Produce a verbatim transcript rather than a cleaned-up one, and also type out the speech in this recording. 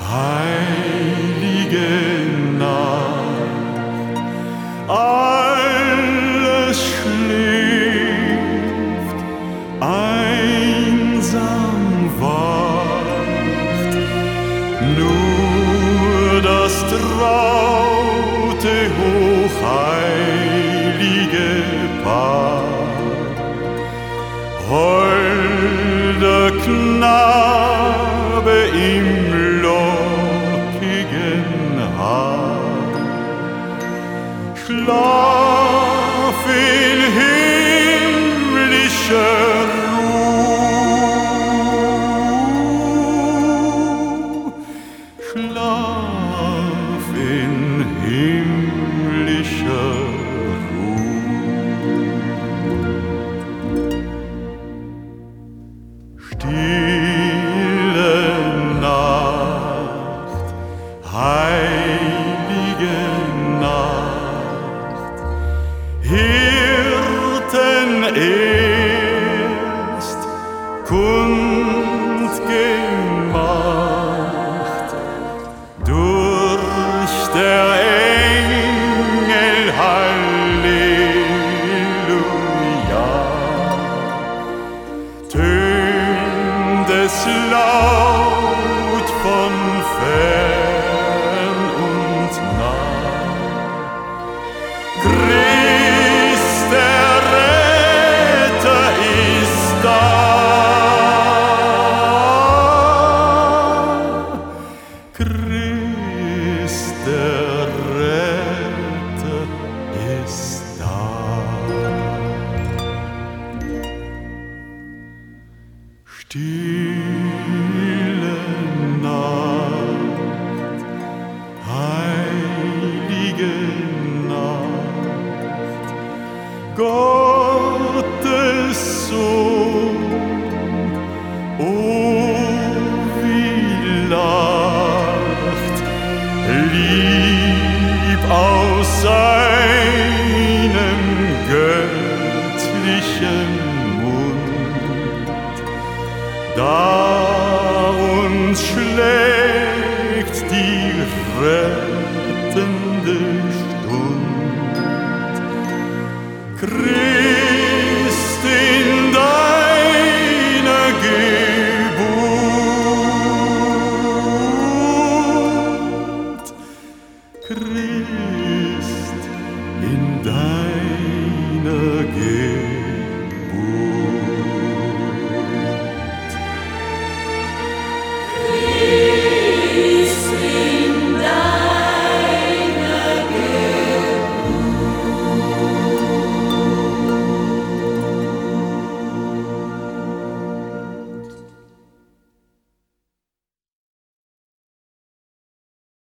heilige Nacht, alles schläft, einsam wacht, nur das traute, hochheilige Paar, holder Knabe im lockigen Haar, schlaf in himmlischer Ruh, schlaf in himmlischer Stille Nacht, heilige Nacht, Hirten erst kundgemacht, durch der Engel Halleluja, es laut von fern und nah. Christ, der Retter, ist da. Christ, der Retter, ist da. Stille Nacht, heilige Nacht, Gottes Sohn, oh wie lacht, lieb aus seinem göttlichen Mund, da uns schlägt